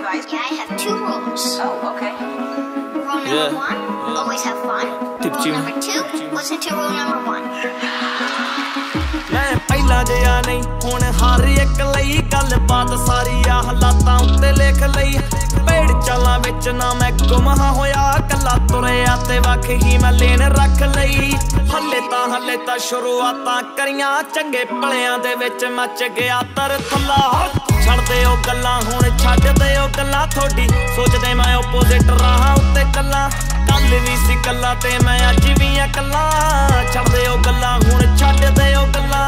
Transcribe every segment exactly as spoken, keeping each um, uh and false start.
advice? Yeah, I have two rules. Oh, okay. Rule number Yeah. one, Yeah. always have fun. Tip Rule tune. number two, listen to rule number one. ਮੈਂ ਪਹਿਲਾਂ ਜਿਹਾ ਨਹੀਂ ਹੁਣ ਹਰ ਇੱਕ ਲਈ ਗੱਲਬਾਤ ਸਾਰੀ ਆ ਹਾਲਾਤਾਂ ਉੱਤੇ ਲਿਖ ਲਈ ਭੇੜ ਚਾਲਾਂ ਵਿੱਚ ਨਾ ਮੈਂ ਗੁੰਮ ਹੋਇਆ ਕੱਲਾ ਤੁਰਿਆ ਤੇ ਵੱਖ ਹੀ ਮੈਂ ਲੇਨ ਰੱਖ ਲਈ ਹੱਲੇ ਤਾਂ ਹੱਲੇ ਤਾਂ ਸ਼ੁਰੂਆਤਾਂ ਕਰੀਆਂ ਚੰਗੇ ਭਲਿਆਂ ਦੇ ਵਿੱਚ ਮੱਚ ਗਿਆ ਤਰ ਥੱਲਾ ਛੱਡਦੇ ਉਹ ਗੱਲਾਂ ਹੁਣ ਛੱਡਦੇ ਉਹ ਗੱਲਾਂ ਥੋਡੀ ਸੋਚਦੇ ਮੈਂ ਓਪੋਜ਼ਿਟ ਰਾਹਾਂ ਉੱਤੇ ਕੱਲਾ ਕੱਲ ਵੀ ਸੀ ਕੱਲਾ ਤੇ ਮੈਂ ਅੱਜ ਵੀ ਆ ਕੱਲਾ ਛੱਡਦੇ ਉਹ ਗੱਲਾਂ ਹੁਣ ਛੱਡਦੇ ਉਹ ਗੱਲਾਂ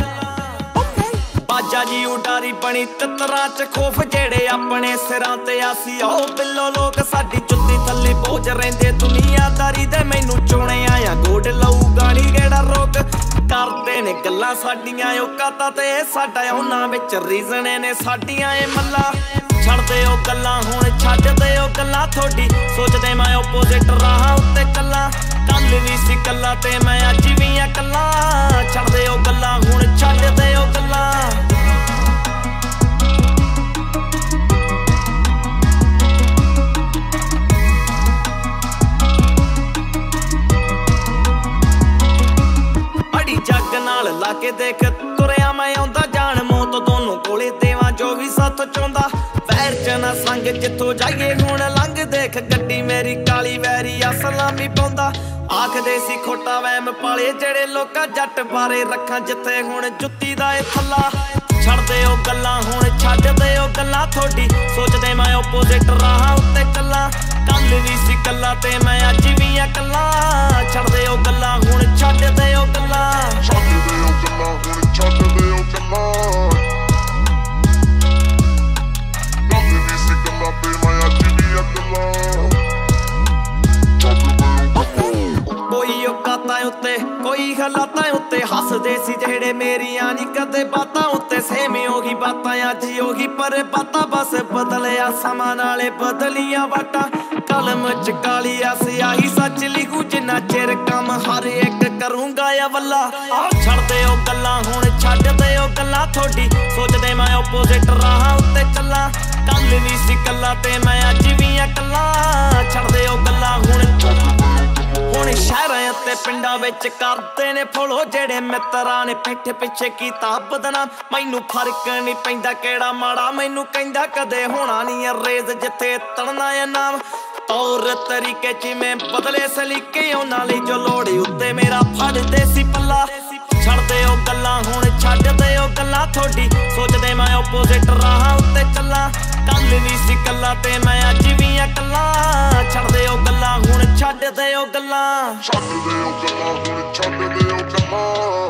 ਬਾਜਾ ਜੀ ਉਡਾਰੀ ਬਣੀ ਤਿੱਤਰਾਂ ਚ ਖੋਫ ਜਿਹੜੇ ਆਪਣੇ ਸਿਰਾਂ ਤੇ ਆਸੀ ਉਹ ਬਿੱਲੋ ਲੋਕ ਸਾਡੀ ਜੁੱਤੀ ਥੱਲੇ ਬੋਝ ਰਹਿੰਦੇ ਦੁਨੀਆਦਾਰੀ ਦੇ ਮੈਨੂੰ ਚੋਣੇ ਆਇਆ ਗੋਡ ਲਊ ਗਾਣੀ ਕਿਹੜਾ ਰੋਕ ਕਰਦੇ ਨੇ ਗੱਲਾਂ ਸਾਡੀਆਂ ਔਕਾਤਾਂ ਤੇ ਸਾਡਾ ਉਹਨਾਂ ਵਿੱਚ ਰੀਜ਼ਨ ਨੇ ਸਾਡੀਆਂ ਇਹ ਮੱਲਾ ਛੱਡਦੇ ਉਹ ਗੱਲਾਂ ਹੁਣ ਛੱਡਦੇ ਉਹ ਗੱਲਾਂ ਥੋਡੀ ਸੋਚਦੇ ਮੈਂ ਓਪੋਜ਼ਿਟ ਰਾਹਾਂ ਉੱਤੇ ਕੱਲਾ ਕੱਲ ਵੀ ਸੀ ਕੱਲਾ ਤੇ ਮੈਂ ਅੱਜ ਵੀ ਆ ਕੱਲਾ ਛੱਡਦੇ ਉਹ ਗੱਲਾਂ ਹੁਣ ਛੱਡਦੇ ਉਹ ਗੱਲਾਂ ਅੜੀ ਜੱਗ ਨਾਲ ਲਾ ਕੇ ਦੇਖ ਤੁਰਿਆ ਮੈਂ ਆਉਂਦਾ ਜਾਣ ਮੌਤ ਦੋਨੋਂ ਕੋਲੇ ਦੇਵਾਂ ਜੋ ਵੀ ਸਾਥ ਚਾਹੁੰਦਾ ਪੈਰ ਚ ਨਾ ਸੰਗ ਜਿੱਥੋਂ ਜਾਈਏ ਹੁਣ ਲੰਘ ਦੇਖ ਗੱਡੀ ਮੇਰੀ ਕਾਲੀ ਵੈਰੀ ਆ ਸਲਾਮੀ ਪਾਉਂਦਾ ਆਖਦੇ ਸੀ ਖੋਟਾ ਵਹਿਮ ਪਾਲੇ ਜਿਹੜੇ ਲੋਕਾਂ ਜੱਟ ਬਾਰੇ ਰੱਖਾਂ ਜਿੱਥੇ ਹੁਣ ਜੁੱਤੀ ਦਾ ਏ ਥੱਲਾ ਛੱਡਦੇ ਉਹ ਗੱਲਾਂ ਹੁਣ ਛੱਡਦੇ ਉਹ ਗੱਲਾਂ ਥੋਡੀ ਸੋਚਦੇ ਮੈਂ ਓਪੋਜ਼ਿਟ ਰਾਹਾਂ ਉੱਤੇ ਕੱਲਾ ਕੱਲ ਵੀ ਸੀ ਕੱਲਾ ਤੇ ਮੈਂ ਅੱਜ ਵੀ ਆ ਕੱਲਾ ਛੱਡਦੇ ਉਹ ਗੱਲਾਂ ਹੁਣ ਛੱਡਦੇ ਉਹ ਗੱਲਾਂ ਛੱਡਦੇ ਉਹ ਗੱਲਾਂ ਹੁਣ ਛੱਡਦੇ ਉਹ ਗੱਲਾਂ ਕੱਲ ਵੀ ਸੀ ਕੱਲਾ ਤੇ ਮੈਂ ਅੱਜ ਵੀ ਆ ਕੱਲਾ ਕੋਈ ਔਕਾਤਾਂ ਉੱਤੇ ਕੋਈ ਹਾਲਾਤਾਂ ਉੱਤੇ ਹੱਸਦੇ ਸੀ ਜਿਹੜੇ ਮੇਰੀਆਂ ਨੀ ਕਦੇ ਬਾਤਾਂ ਉੱਤੇ ਸੇਮ ਉਹੀ ਬਾਤਾਂ ਅੱਜ ਉਹੀ ਪਰ ਬਾਤਾਂ ਬਸ ਬਦਲਿਆ ਸਮਾਂ ਨਾਲੇ ਬਦਲੀਆਂ ਵਾਟਾਂ ਕਲਮ ਚ ਕਾਲੀ ਆ ਸਿਆਹੀ ਸੱਚ ਲਿਖੂ ਜਿੰਨਾ ਚਿਰ ਕੰਮ ਹਰ ਇੱਕ ਕਰੂੰਗਾ ਆ ਵੱਲਾ ਛੱਡਦੇ ਉਹ ਗੱਲਾਂ ਹੁਣ ਛੱਡਦੇ ਉਹ ਗੱਲਾਂ ਥੋਡੀ ਸੋਚਦੇ ਮੈਂ ਓਪੋਜ਼ਿਟ ਰਾਹਾਂ ਉੱਤੇ ਚੱਲਾਂ ਕੱਲ ਵੀ ਸੀ ਕੱਲਾ ਤੇ ਮੈਂ ਅੱਜ ਵੀ ਆ ਕੱਲਾ ਛੱਡਦੇ ਉਹ ਗੱਲਾਂ ਹੁਣ ਹੁਣ ਸ਼ਹਿਰਾਂ ਅਤੇ ਪਿੰਡਾਂ ਵਿੱਚ ਕਰਦੇ ਨੇ ਫੋਲੋ ਜਿਹੜੇ ਮਿੱਤਰਾਂ ਨੇ ਪਿੱਠ ਪਿੱਛੇ ਕੀਤਾ ਬਦਨਾਮ ਮੈਨੂੰ ਫਰਕ ਨਹੀਂ ਪੈਂਦਾ ਕਿਹੜਾ ਮਾੜਾ ਮੈਨੂੰ ਕਹਿੰਦਾ ਕਦੇ ਹੋਣਾ ਨਹੀਂ ਰੇਜ਼ ਜਿੱਥੇ ਤੜਨਾ ਹੈ ਨਾਮ ਤੌਰ ਤਰੀਕੇ ਜਿਵੇਂ ਬਦਲੇ ਸਲੀਕੇ ਉਹਨਾਂ ਲਈ ਜੋ ਲੋੜ ਉੱਤੇ ਮੇਰਾ ਫੜਦੇ ਸੀ ਪੱਲਾ ਛੱਡਦੇ ਉਹ ਗੱਲਾਂ ਹੁਣ ਛੱਡਦੇ ਉਹ ਗੱਲਾਂ ਥੋਡੀ ਸੋਚਦੇ ਮੈਂ ਓਪੋਜ਼ਿਟ ਰਾਹਾਂ ਉੱਤੇ ਚੱਲਾਂ ਕੱਲ ਵੀ ਸੀ ਕੱਲਾ ਤੇ ਮੈਂ ਅੱਜ ਵੀ ਆ ਕੱਲਾ ਛੱਡਦੇ ਉਹ ਗੱਲਾਂ ਹੁਣ ਛੱਡਦੇ ਉਹ ਗੱਲਾਂ ਛੱਡਦੇ ਉਹ ਗੱਲਾਂ ਹੁਣ ਛੱਡਦੇ ਉਹ ਗੱਲਾਂ